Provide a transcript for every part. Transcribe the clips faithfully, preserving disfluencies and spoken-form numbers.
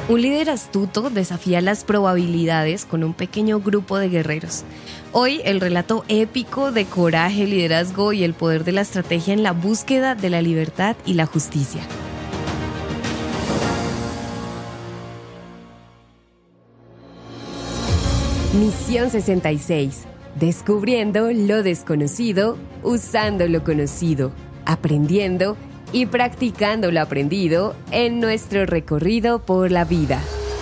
Un líder astuto desafía las probabilidades con un pequeño grupo de guerreros. Hoy, el relato épico de coraje, liderazgo y el poder de la estrategia en la búsqueda de la libertad y la justicia. Misión sesenta y seis. Descubriendo lo desconocido, usando lo conocido, aprendiendo y practicando lo aprendido en nuestro recorrido por la vida.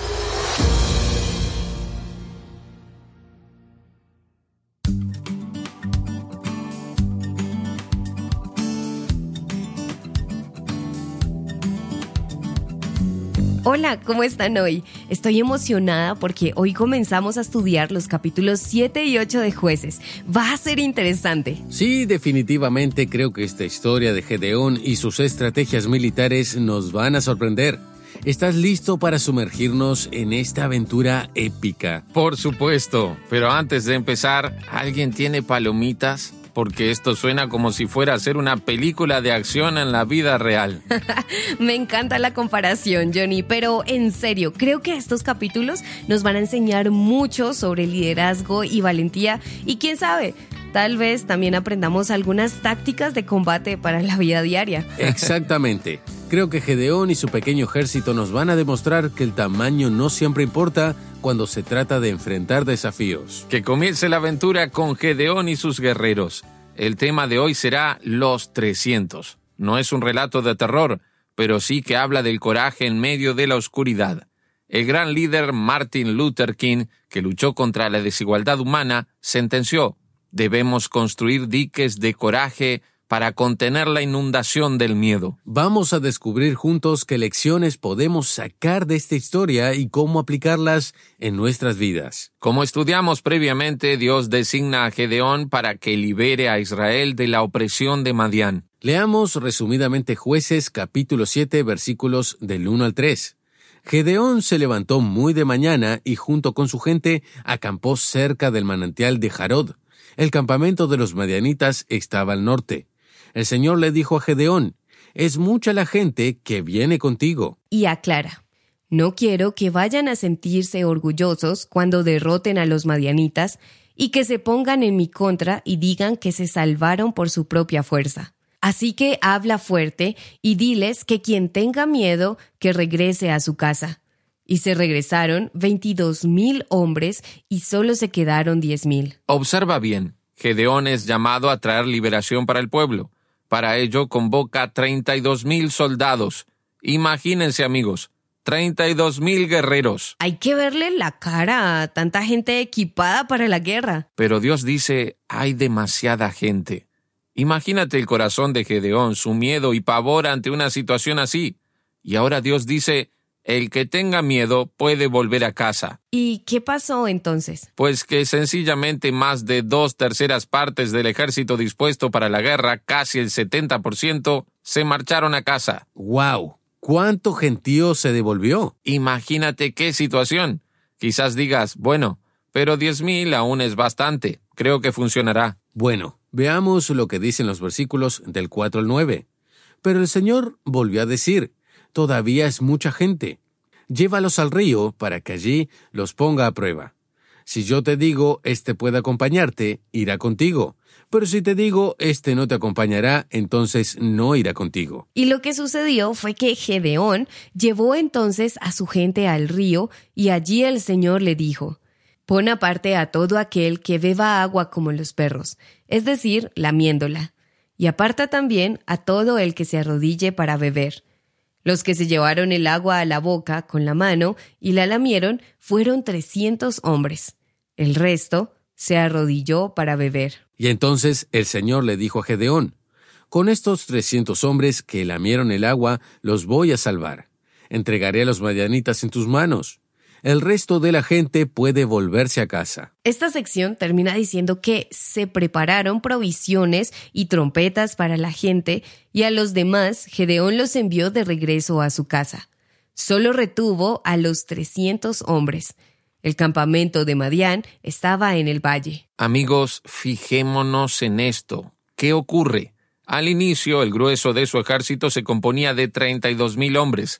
Hola, ¿cómo están hoy? Estoy emocionada porque hoy comenzamos a estudiar los capítulos siete y ocho de Jueces. Va a ser interesante. Sí, definitivamente creo que esta historia de Gedeón y sus estrategias militares nos van a sorprender. ¿Estás listo para sumergirnos en esta aventura épica? Por supuesto, pero antes de empezar, ¿alguien tiene palomitas? Porque esto suena como si fuera a ser una película de acción en la vida real. Me encanta la comparación, Johnny, pero en serio, creo que estos capítulos nos van a enseñar mucho sobre liderazgo y valentía y quién sabe, tal vez también aprendamos algunas tácticas de combate para la vida diaria. Exactamente. Creo que Gedeón y su pequeño ejército nos van a demostrar que el tamaño no siempre importa cuando se trata de enfrentar desafíos. Que comience la aventura con Gedeón y sus guerreros. El tema de hoy será los trescientos. No es un relato de terror, pero sí que habla del coraje en medio de la oscuridad. El gran líder Martin Luther King, que luchó contra la desigualdad humana, sentenció: debemos construir diques de coraje para contener la inundación del miedo. Vamos a descubrir juntos qué lecciones podemos sacar de esta historia y cómo aplicarlas en nuestras vidas. Como estudiamos previamente, Dios designa a Gedeón para que libere a Israel de la opresión de Madián. Leamos resumidamente Jueces capítulo siete, versículos del uno al tres. Gedeón se levantó muy de mañana y junto con su gente acampó cerca del manantial de Jarod. El campamento de los madianitas estaba al norte. El Señor le dijo a Gedeón: es mucha la gente que viene contigo. Y aclara: no quiero que vayan a sentirse orgullosos cuando derroten a los madianitas y que se pongan en mi contra y digan que se salvaron por su propia fuerza. Así que habla fuerte y diles que quien tenga miedo, que regrese a su casa. Y se regresaron veintidós mil hombres y solo se quedaron diez mil. Observa bien, Gedeón es llamado a traer liberación para el pueblo. Para ello convoca treinta y dos mil soldados. Imagínense, amigos, treinta y dos mil guerreros. Hay que verle la cara a tanta gente equipada para la guerra. Pero Dios dice: hay demasiada gente. Imagínate el corazón de Gedeón, su miedo y pavor ante una situación así. Y ahora Dios dice: el que tenga miedo puede volver a casa. ¿Y qué pasó entonces? Pues que sencillamente más de dos terceras partes del ejército dispuesto para la guerra, casi el setenta por ciento, se marcharon a casa. ¡Guau! ¿Cuánto gentío se devolvió? Imagínate qué situación. Quizás digas: bueno, pero diez mil aún es bastante. Creo que funcionará. Bueno, veamos lo que dicen los versículos del cuatro al nueve. Pero el Señor volvió a decir: todavía es mucha gente. Llévalos al río para que allí los ponga a prueba. Si yo te digo, este puede acompañarte, irá contigo. Pero si te digo, este no te acompañará, entonces no irá contigo. Y lo que sucedió fue que Gedeón llevó entonces a su gente al río y allí el Señor le dijo: pon aparte a todo aquel que beba agua como los perros, es decir, lamiéndola. Y aparta también a todo el que se arrodille para beber. Los que se llevaron el agua a la boca con la mano y la lamieron fueron trescientos hombres. El resto se arrodilló para beber. Y entonces el Señor le dijo a Gedeón: con estos trescientos hombres que lamieron el agua, los voy a salvar. Entregaré a los madianitas en tus manos. El resto de la gente puede volverse a casa. Esta sección termina diciendo que se prepararon provisiones y trompetas para la gente y a los demás Gedeón los envió de regreso a su casa. Solo retuvo a los trescientos hombres. El campamento de Madián estaba en el valle. Amigos, fijémonos en esto. ¿Qué ocurre? Al inicio, el grueso de su ejército se componía de treinta y dos mil hombres.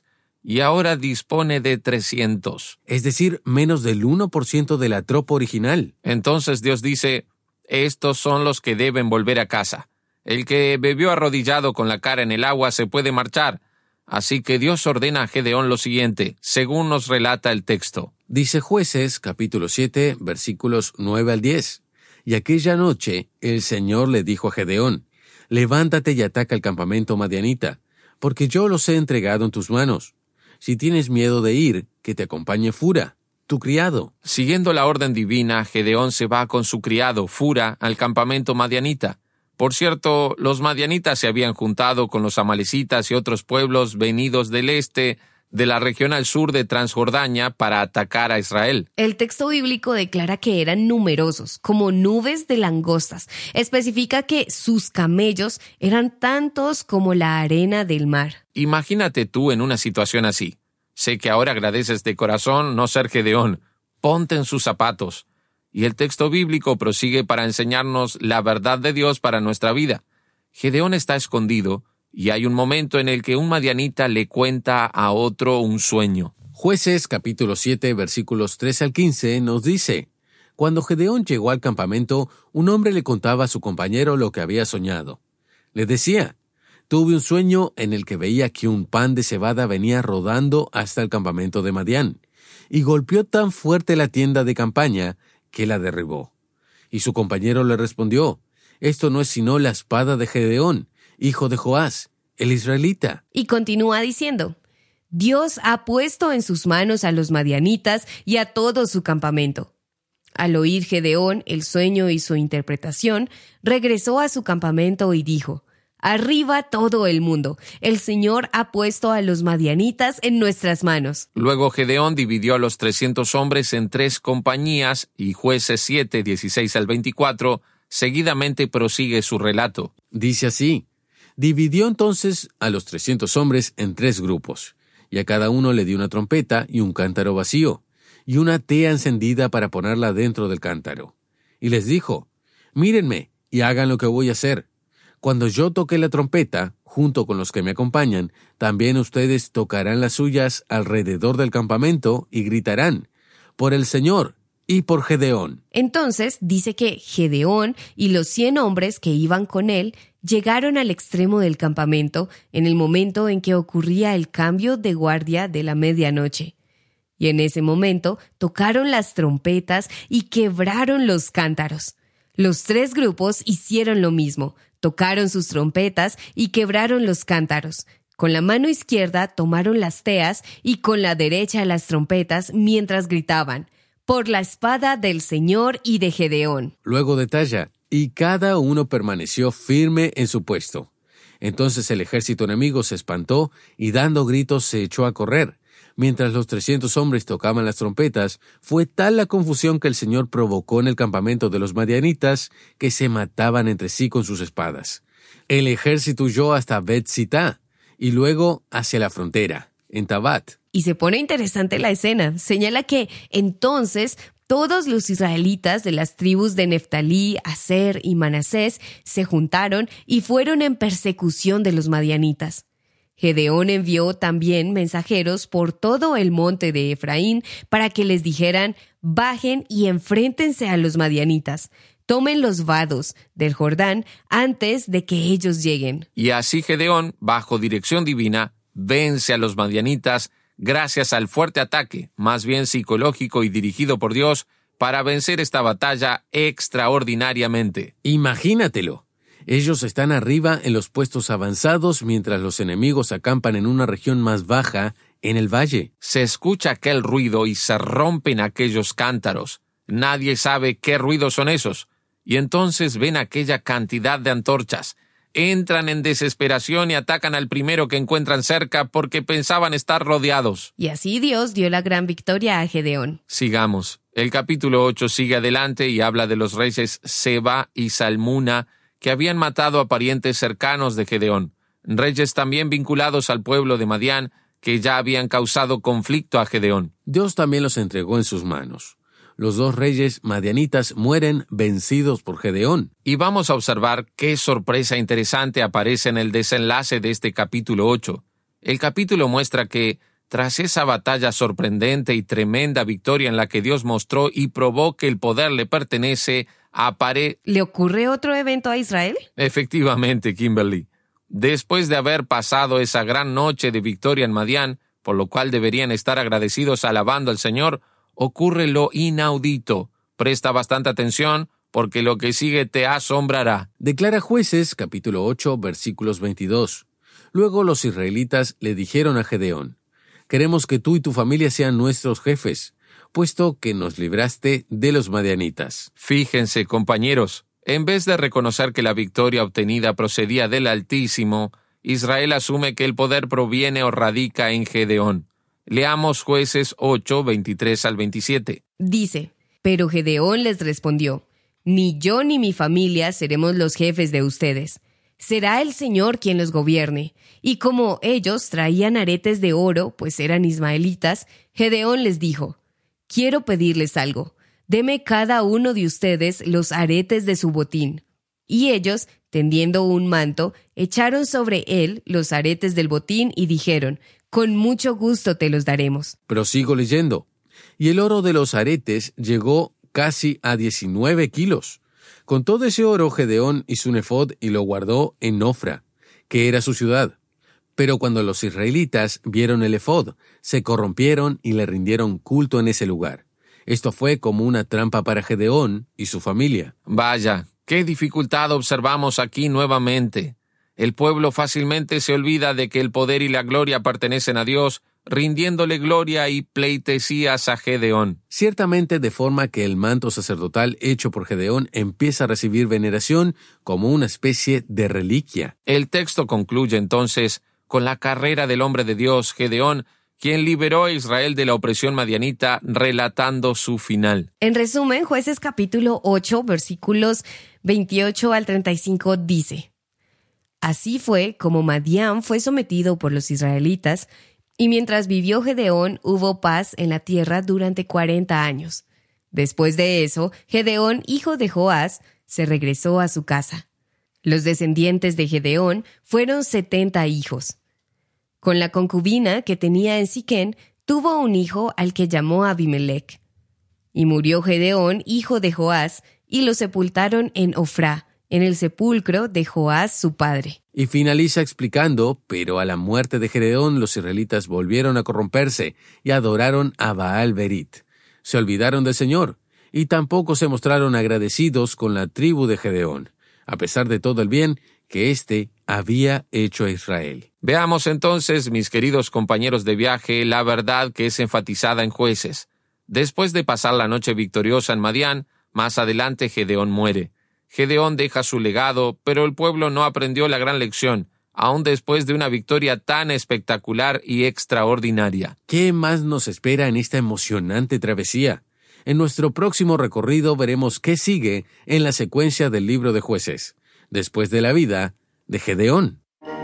y ahora dispone de trescientos. Es decir, menos del uno por ciento de la tropa original. Entonces Dios dice, estos son los que deben volver a casa. El que bebió arrodillado con la cara en el agua se puede marchar. Así que Dios ordena a Gedeón lo siguiente, según nos relata el texto. Dice Jueces, capítulo siete, versículos nueve al diez. Y aquella noche el Señor le dijo a Gedeón, levántate y ataca el campamento madianita, porque yo los he entregado en tus manos. Si tienes miedo de ir, que te acompañe Fura, tu criado. Siguiendo la orden divina, Gedeón se va con su criado, Fura, al campamento madianita. Por cierto, los madianitas se habían juntado con los amalecitas y otros pueblos venidos del este, de la región al sur de Transjordania, para atacar a Israel. El texto bíblico declara que eran numerosos, como nubes de langostas. Especifica que sus camellos eran tantos como la arena del mar. Imagínate tú en una situación así. Sé que ahora agradeces de corazón no ser Gedeón. Ponte en sus zapatos. Y el texto bíblico prosigue para enseñarnos la verdad de Dios para nuestra vida. Gedeón está escondido, y hay un momento en el que un madianita le cuenta a otro un sueño. Jueces capítulo siete, versículos tres al quince, nos dice, cuando Gedeón llegó al campamento, un hombre le contaba a su compañero lo que había soñado. Le decía, tuve un sueño en el que veía que un pan de cebada venía rodando hasta el campamento de Madián, y golpeó tan fuerte la tienda de campaña que la derribó. Y su compañero le respondió, esto no es sino la espada de Gedeón, hijo de Joás, el israelita. Y continúa diciendo, Dios ha puesto en sus manos a los madianitas y a todo su campamento. Al oír Gedeón el sueño y su interpretación, regresó a su campamento y dijo, arriba todo el mundo, el Señor ha puesto a los madianitas en nuestras manos. Luego Gedeón dividió a los trescientos hombres en tres compañías, y Jueces siete, dieciséis al veinticuatro, seguidamente prosigue su relato. Dice así, dividió entonces a los trescientos hombres en tres grupos, y a cada uno le dio una trompeta y un cántaro vacío, y una tea encendida para ponerla dentro del cántaro. Y les dijo, mírenme y hagan lo que voy a hacer. Cuando yo toque la trompeta, junto con los que me acompañan, también ustedes tocarán las suyas alrededor del campamento y gritarán, por el Señor y por Gedeón. Entonces dice que Gedeón y los cien hombres que iban con él llegaron al extremo del campamento en el momento en que ocurría el cambio de guardia de la medianoche. Y en ese momento tocaron las trompetas y quebraron los cántaros. Los tres grupos hicieron lo mismo. Tocaron sus trompetas y quebraron los cántaros. Con la mano izquierda tomaron las teas y con la derecha las trompetas mientras gritaban, por la espada del Señor y de Gedeón. Luego detalla, y cada uno permaneció firme en su puesto. Entonces el ejército enemigo se espantó y dando gritos se echó a correr. Mientras los trescientos hombres tocaban las trompetas, fue tal la confusión que el Señor provocó en el campamento de los madianitas que se mataban entre sí con sus espadas. El ejército huyó hasta Bet-Sitá y luego hacia la frontera, en Tabat. Y se pone interesante la escena. Señala que entonces todos los israelitas de las tribus de Neftalí, Aser y Manasés se juntaron y fueron en persecución de los madianitas. Gedeón envió también mensajeros por todo el monte de Efraín para que les dijeran, bajen y enfréntense a los madianitas. Tomen los vados del Jordán antes de que ellos lleguen. Y así Gedeón, bajo dirección divina, vence a los madianitas gracias al fuerte ataque, más bien psicológico y dirigido por Dios, para vencer esta batalla extraordinariamente. Imagínatelo. Ellos están arriba en los puestos avanzados mientras los enemigos acampan en una región más baja, en el valle. Se escucha aquel ruido y se rompen aquellos cántaros. Nadie sabe qué ruidos son esos. Y entonces ven aquella cantidad de antorchas. Entran en desesperación y atacan al primero que encuentran cerca porque pensaban estar rodeados. Y así Dios dio la gran victoria a Gedeón. Sigamos. El capítulo ocho sigue adelante y habla de los reyes Seba y Salmuna, que habían matado a parientes cercanos de Gedeón, reyes también vinculados al pueblo de Madián, que ya habían causado conflicto a Gedeón. Dios también los entregó en sus manos. Los dos reyes madianitas mueren vencidos por Gedeón. Y vamos a observar qué sorpresa interesante aparece en el desenlace de este capítulo ocho. El capítulo muestra que, Tras esa batalla sorprendente y tremenda victoria en la que Dios mostró y probó que el poder le pertenece, apare... ¿Le ocurre otro evento a Israel? Efectivamente, Kimberly. Después de haber pasado esa gran noche de victoria en Madián, por lo cual deberían estar agradecidos alabando al Señor, ocurre lo inaudito. Presta bastante atención, porque lo que sigue te asombrará. Declara Jueces, capítulo ocho, versículos veintidós. Luego los israelitas le dijeron a Gedeón: «Queremos que tú y tu familia sean nuestros jefes, puesto que nos libraste de los madianitas». Fíjense, compañeros, en vez de reconocer que la victoria obtenida procedía del Altísimo, Israel asume que el poder proviene o radica en Gedeón. Leamos Jueces ocho, veintitrés al veintisiete. Dice: «Pero Gedeón les respondió: Ni yo ni mi familia seremos los jefes de ustedes. Será el Señor quien los gobierne». Y como ellos traían aretes de oro, pues eran ismaelitas, Gedeón les dijo: «Quiero pedirles algo. Deme cada uno de ustedes los aretes de su botín». Y ellos, tendiendo un manto, echaron sobre él los aretes del botín y dijeron: «Con mucho gusto te los daremos». Prosigo leyendo. Y el oro de los aretes llegó casi a diecinueve kilos. Con todo ese oro, Gedeón hizo un efod y lo guardó en Ofra, que era su ciudad. Pero cuando los israelitas vieron el efod, se corrompieron y le rindieron culto en ese lugar. Esto fue como una trampa para Gedeón y su familia. Vaya, qué dificultad observamos aquí nuevamente. El pueblo fácilmente se olvida de que el poder y la gloria pertenecen a Dios, rindiéndole gloria y pleitesías a Gedeón. Ciertamente, de forma que el manto sacerdotal hecho por Gedeón empieza a recibir veneración como una especie de reliquia. El texto concluye entonces con la carrera del hombre de Dios, Gedeón, quien liberó a Israel de la opresión madianita, relatando su final. En resumen, Jueces capítulo ocho, versículos veintiocho al treinta y cinco dice: «Así fue como Madián fue sometido por los israelitas, y mientras vivió Gedeón hubo paz en la tierra durante cuarenta años. Después de eso, Gedeón, hijo de Joás, se regresó a su casa. Los descendientes de Gedeón fueron setenta hijos. Con la concubina que tenía en Siquén, tuvo un hijo al que llamó Abimelech. Y murió Gedeón, hijo de Joás, y lo sepultaron en Ofrá, en el sepulcro de Joás su padre». Y finaliza explicando: «Pero a la muerte de Gedeón los israelitas volvieron a corromperse y adoraron a Baal Berit. Se olvidaron del Señor, y tampoco se mostraron agradecidos con la tribu de Gedeón, a pesar de todo el bien que éste había hecho a Israel». Veamos entonces, mis queridos compañeros de viaje, la verdad que es enfatizada en Jueces. Después de pasar la noche victoriosa en Madián, más adelante Gedeón muere. Gedeón deja su legado, pero el pueblo no aprendió la gran lección, aun después de una victoria tan espectacular y extraordinaria. ¿Qué más nos espera en esta emocionante travesía? En nuestro próximo recorrido veremos qué sigue en la secuencia del libro de Jueces, después de la vida de Gedeón.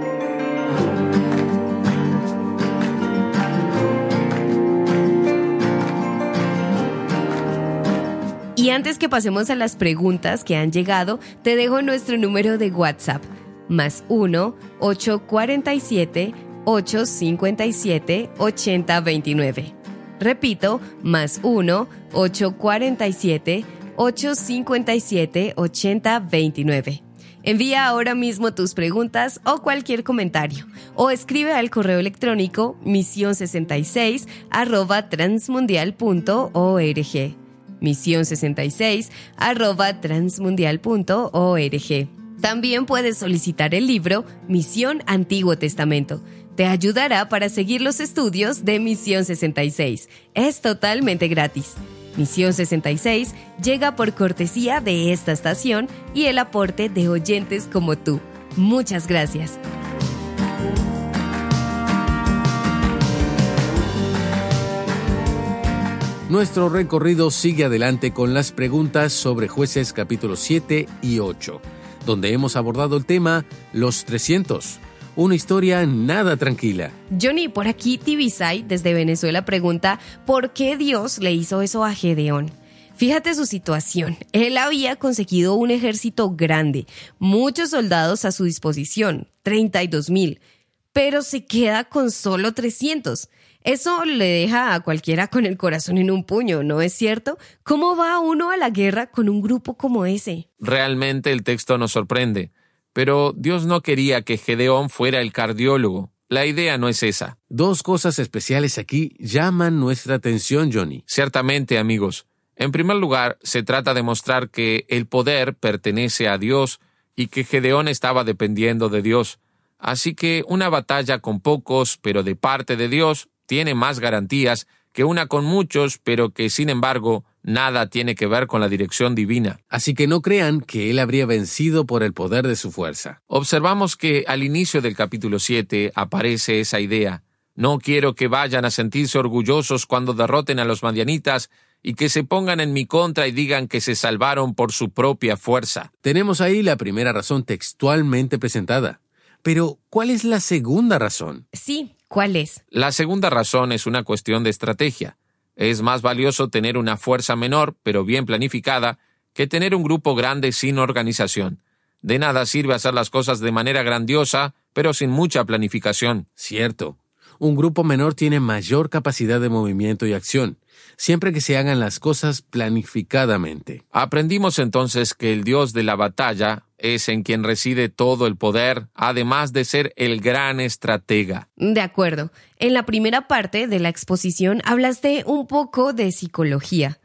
Y antes que pasemos a las preguntas que han llegado, te dejo nuestro número de WhatsApp, más uno, ocho cuatro siete, ocho cinco siete, ocho cero dos nueve. Repito, más uno, ocho cuatro siete, ocho cinco siete, ocho cero dos nueve. Envía ahora mismo tus preguntas o cualquier comentario, o escribe al correo electrónico misión sesenta y seis arroba transmundial punto org. misión sesenta y seis arroba transmundial punto org. También puedes solicitar el libro Misión Antiguo Testamento. Te ayudará para seguir los estudios de Misión sesenta y seis. Es totalmente gratis. Misión sesenta y seis llega por cortesía de esta estación y el aporte de oyentes como tú. Muchas gracias. Nuestro recorrido sigue adelante con las preguntas sobre Jueces capítulos siete y ocho, donde hemos abordado el tema Los trescientos, una historia nada tranquila. Johnny, por aquí Tibisay desde Venezuela pregunta ¿por qué Dios le hizo eso a Gedeón? Fíjate su situación. Él había conseguido un ejército grande, muchos soldados a su disposición, treinta y dos mil. pero se queda con solo trescientos. Eso le deja a cualquiera con el corazón en un puño, ¿no es cierto? ¿Cómo va uno a la guerra con un grupo como ese? Realmente el texto nos sorprende, pero Dios no quería que Gedeón fuera el cardiólogo. La idea no es esa. Dos cosas especiales aquí llaman nuestra atención, Johnny. Ciertamente, amigos. En primer lugar, se trata de mostrar que el poder pertenece a Dios y que Gedeón estaba dependiendo de Dios. Así que una batalla con pocos, pero de parte de Dios, tiene más garantías que una con muchos, pero que, sin embargo, nada tiene que ver con la dirección divina. Así que no crean que él habría vencido por el poder de su fuerza. Observamos que al inicio del capítulo siete aparece esa idea. No quiero que vayan a sentirse orgullosos cuando derroten a los madianitas y que se pongan en mi contra y digan que se salvaron por su propia fuerza. Tenemos ahí la primera razón textualmente presentada. Pero, ¿cuál es la segunda razón? Sí, ¿cuál es? La segunda razón es una cuestión de estrategia. Es más valioso tener una fuerza menor, pero bien planificada, que tener un grupo grande sin organización. De nada sirve hacer las cosas de manera grandiosa, pero sin mucha planificación. Cierto. Un grupo menor tiene mayor capacidad de movimiento y acción, siempre que se hagan las cosas planificadamente. Aprendimos entonces que el Dios de la batalla es en quien reside todo el poder, además de ser el gran estratega. De acuerdo. En la primera parte de la exposición hablaste un poco de psicología.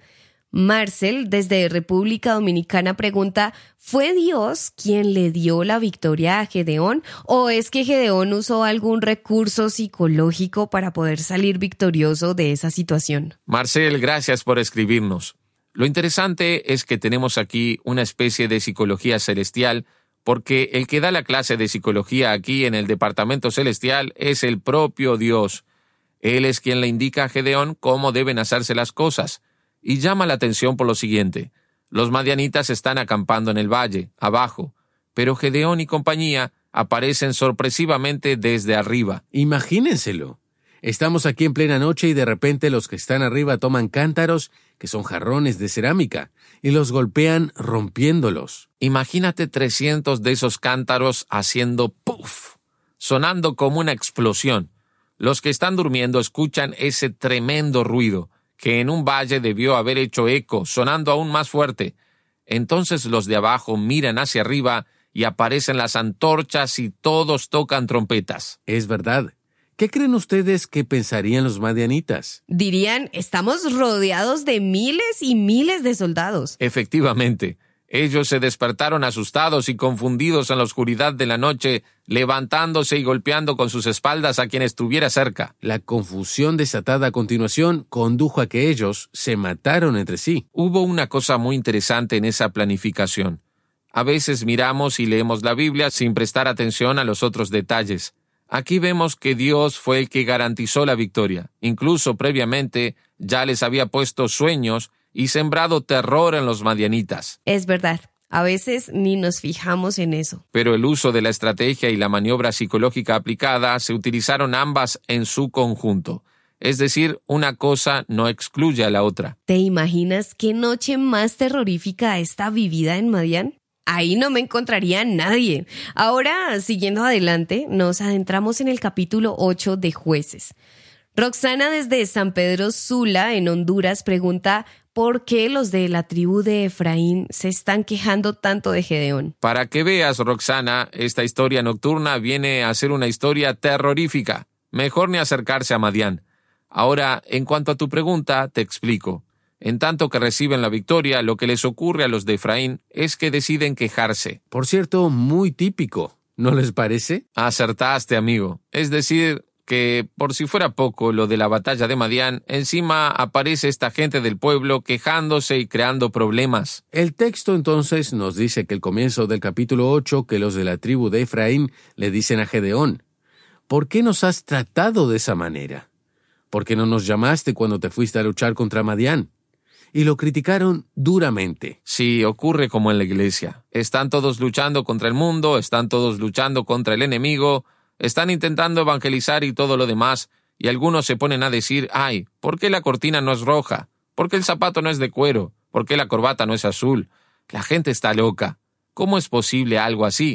Marcel, desde República Dominicana, pregunta, ¿fue Dios quien le dio la victoria a Gedeón? ¿O es que Gedeón usó algún recurso psicológico para poder salir victorioso de esa situación? Marcel, gracias por escribirnos. Lo interesante es que tenemos aquí una especie de psicología celestial, porque el que da la clase de psicología aquí en el departamento celestial es el propio Dios. Él es quien le indica a Gedeón cómo deben hacerse las cosas. Y llama la atención por lo siguiente. Los madianitas están acampando en el valle, abajo, pero Gedeón y compañía aparecen sorpresivamente desde arriba. Imagínenselo. Estamos aquí en plena noche y de repente los que están arriba toman cántaros, que son jarrones de cerámica, y los golpean rompiéndolos. Imagínate trescientos de esos cántaros haciendo ¡puf!, sonando como una explosión. Los que están durmiendo escuchan ese tremendo ruido, que en un valle debió haber hecho eco, sonando aún más fuerte. Entonces los de abajo miran hacia arriba y aparecen las antorchas y todos tocan trompetas. Es verdad. ¿Qué creen ustedes que pensarían los madianitas? Dirían, estamos rodeados de miles y miles de soldados. Efectivamente. Ellos se despertaron asustados y confundidos en la oscuridad de la noche, levantándose y golpeando con sus espaldas a quien estuviera cerca. La confusión desatada a continuación condujo a que ellos se mataron entre sí. Hubo una cosa muy interesante en esa planificación. A veces miramos y leemos la Biblia sin prestar atención a los otros detalles. Aquí vemos que Dios fue el que garantizó la victoria. Incluso previamente ya les había puesto sueños y sembrado terror en los madianitas. Es verdad. A veces ni nos fijamos en eso. Pero el uso de la estrategia y la maniobra psicológica aplicada se utilizaron ambas en su conjunto. Es decir, una cosa no excluye a la otra. ¿Te imaginas qué noche más terrorífica está vivida en Madián? Ahí no me encontraría nadie. Ahora, siguiendo adelante, nos adentramos en el capítulo ocho de Jueces. Roxana desde San Pedro Sula, en Honduras, pregunta ¿por qué los de la tribu de Efraín se están quejando tanto de Gedeón? Para que veas, Roxana, esta historia nocturna viene a ser una historia terrorífica. Mejor ni acercarse a Madián. Ahora, en cuanto a tu pregunta, te explico. En tanto que reciben la victoria, lo que les ocurre a los de Efraín es que deciden quejarse. Por cierto, muy típico, ¿no les parece? Acertaste, amigo. Es decir, que, por si fuera poco, lo de la batalla de Madián, encima aparece esta gente del pueblo quejándose y creando problemas. El texto entonces nos dice que el comienzo del capítulo ocho, que los de la tribu de Efraín le dicen a Gedeón, ¿por qué nos has tratado de esa manera? ¿Por qué no nos llamaste cuando te fuiste a luchar contra Madián? Y lo criticaron duramente. Sí, ocurre como en la iglesia. Están todos luchando contra el mundo, están todos luchando contra el enemigo, están intentando evangelizar y todo lo demás, y algunos se ponen a decir, ay, ¿por qué la cortina no es roja? ¿Por qué el zapato no es de cuero? ¿Por qué la corbata no es azul? La gente está loca. ¿Cómo es posible algo así?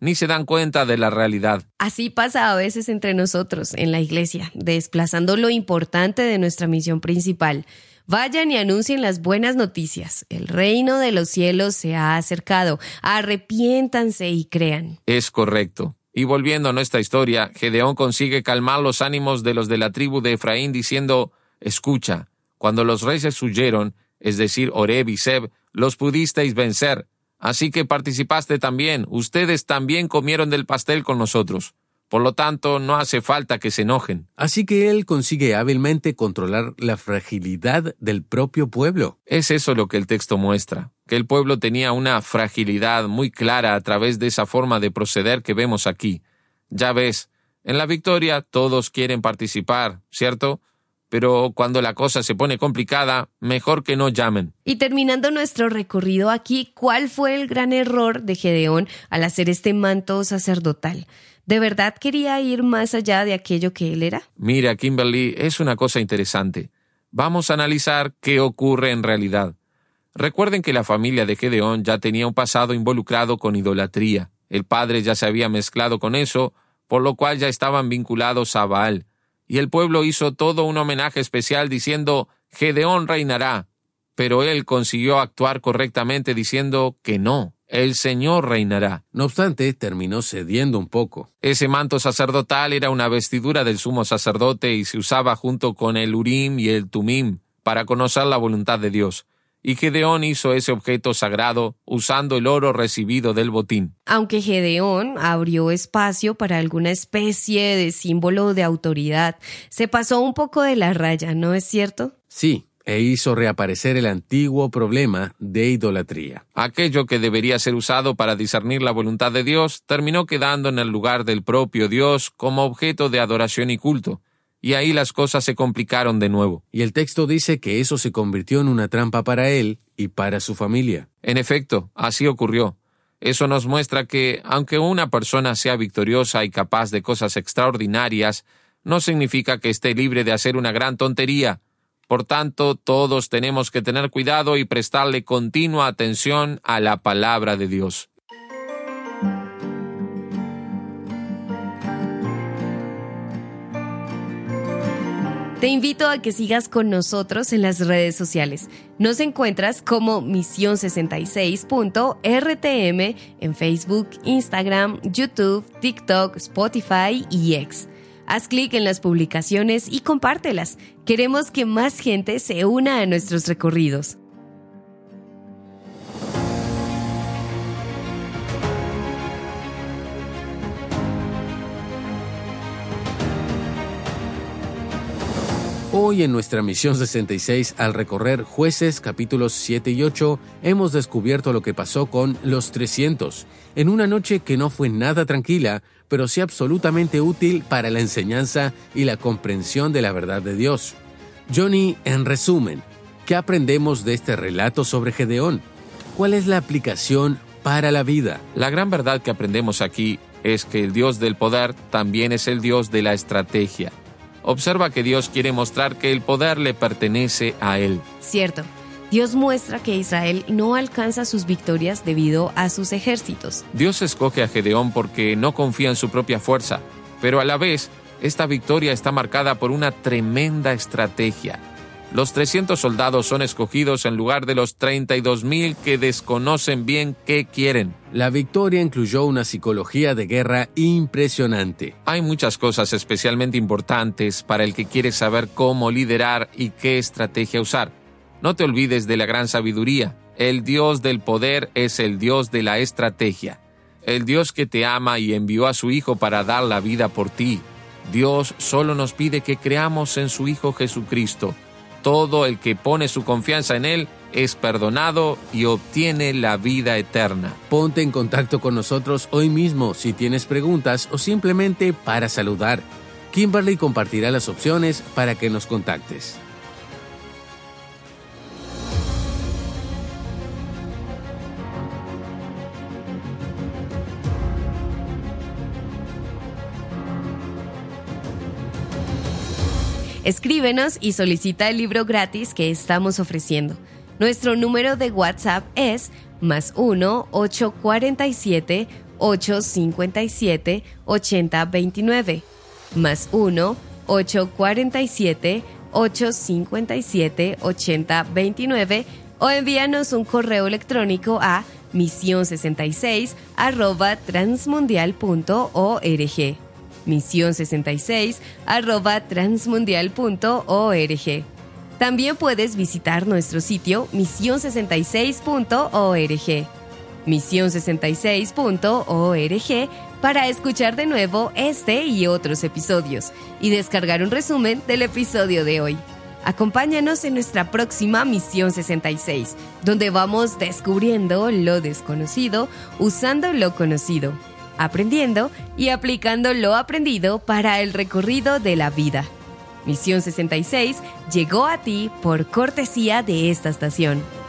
ni se dan cuenta de la realidad. Así pasa a veces entre nosotros en la iglesia, desplazando lo importante de nuestra misión principal. Vayan y anuncien las buenas noticias. El reino de los cielos se ha acercado. Arrepiéntanse y crean. Es correcto. Y volviendo a nuestra historia, Gedeón consigue calmar los ánimos de los de la tribu de Efraín diciendo: escucha, cuando los reyes huyeron, es decir, Oreb y Zeb, los pudisteis vencer. Así que participaste también. Ustedes también comieron del pastel con nosotros. Por lo tanto, no hace falta que se enojen. Así que él consigue hábilmente controlar la fragilidad del propio pueblo. Es eso lo que el texto muestra, que el pueblo tenía una fragilidad muy clara a través de esa forma de proceder que vemos aquí. Ya ves, en la victoria todos quieren participar, ¿cierto? Pero cuando la cosa se pone complicada, mejor que no llamen. Y terminando nuestro recorrido aquí, ¿cuál fue el gran error de Gedeón al hacer este manto sacerdotal? ¿De verdad quería ir más allá de aquello que él era? Mira, Kimberly, es una cosa interesante. Vamos a analizar qué ocurre en realidad. Recuerden que la familia de Gedeón ya tenía un pasado involucrado con idolatría. El padre ya se había mezclado con eso, por lo cual ya estaban vinculados a Baal. Y el pueblo hizo todo un homenaje especial diciendo: Gedeón reinará. Pero él consiguió actuar correctamente diciendo que no. El Señor reinará. No obstante, terminó cediendo un poco. Ese manto sacerdotal era una vestidura del sumo sacerdote y se usaba junto con el Urim y el Tumim para conocer la voluntad de Dios. Y Gedeón hizo ese objeto sagrado usando el oro recibido del botín. Aunque Gedeón abrió espacio para alguna especie de símbolo de autoridad, se pasó un poco de la raya, ¿no es cierto? Sí. E hizo reaparecer el antiguo problema de idolatría. Aquello que debería ser usado para discernir la voluntad de Dios terminó quedando en el lugar del propio Dios como objeto de adoración y culto. Y ahí las cosas se complicaron de nuevo. Y el texto dice que eso se convirtió en una trampa para él y para su familia. En efecto, así ocurrió. Eso nos muestra que, aunque una persona sea victoriosa y capaz de cosas extraordinarias, no significa que esté libre de hacer una gran tontería. Por tanto, todos tenemos que tener cuidado y prestarle continua atención a la palabra de Dios. Te invito a que sigas con nosotros en las redes sociales. Nos encuentras como Misión sesenta y seis punto R T M en Facebook, Instagram, YouTube, TikTok, Spotify y X. Haz clic en las publicaciones y compártelas. Queremos que más gente se una a nuestros recorridos. Hoy en nuestra Misión sesenta y seis, al recorrer Jueces capítulos siete y ocho, hemos descubierto lo que pasó con los trescientos, en una noche que no fue nada tranquila, pero sí absolutamente útil para la enseñanza y la comprensión de la verdad de Dios. Johnny, en resumen, ¿qué aprendemos de este relato sobre Gedeón? ¿Cuál es la aplicación para la vida? La gran verdad que aprendemos aquí es que el Dios del poder también es el Dios de la estrategia. Observa que Dios quiere mostrar que el poder le pertenece a Él. Cierto. Dios muestra que Israel no alcanza sus victorias debido a sus ejércitos. Dios escoge a Gedeón porque no confía en su propia fuerza, pero a la vez, esta victoria está marcada por una tremenda estrategia. Los trescientos soldados son escogidos en lugar de los treinta y dos mil que desconocen bien qué quieren. La victoria incluyó una psicología de guerra impresionante. Hay muchas cosas especialmente importantes para el que quiere saber cómo liderar y qué estrategia usar. No te olvides de la gran sabiduría. El Dios del poder es el Dios de la estrategia. El Dios que te ama y envió a su Hijo para dar la vida por ti. Dios solo nos pide que creamos en su Hijo Jesucristo. Todo el que pone su confianza en Él es perdonado y obtiene la vida eterna. Ponte en contacto con nosotros hoy mismo si tienes preguntas o simplemente para saludar. Kimberly compartirá las opciones para que nos contactes. Escríbenos y solicita el libro gratis que estamos ofreciendo. Nuestro número de WhatsApp es más uno ocho cuatro siete, ocho cinco siete, ocho cero dos nueve, más uno, ocho cuatro siete, ocho cinco siete, ocho cero dos nueve, o envíanos un correo electrónico a misión sesenta y seis arroba transmundial punto org. misión sesenta y seis arroba transmundial punto org. También puedes visitar nuestro sitio misión sesenta y seis punto org. misión sesenta y seis punto org para escuchar de nuevo este y otros episodios y descargar un resumen del episodio de hoy. Acompáñanos en nuestra próxima Misión sesenta y seis, donde vamos descubriendo lo desconocido, usando lo conocido, aprendiendo y aplicando lo aprendido para el recorrido de la vida. Misión sesenta y seis llegó a ti por cortesía de esta estación.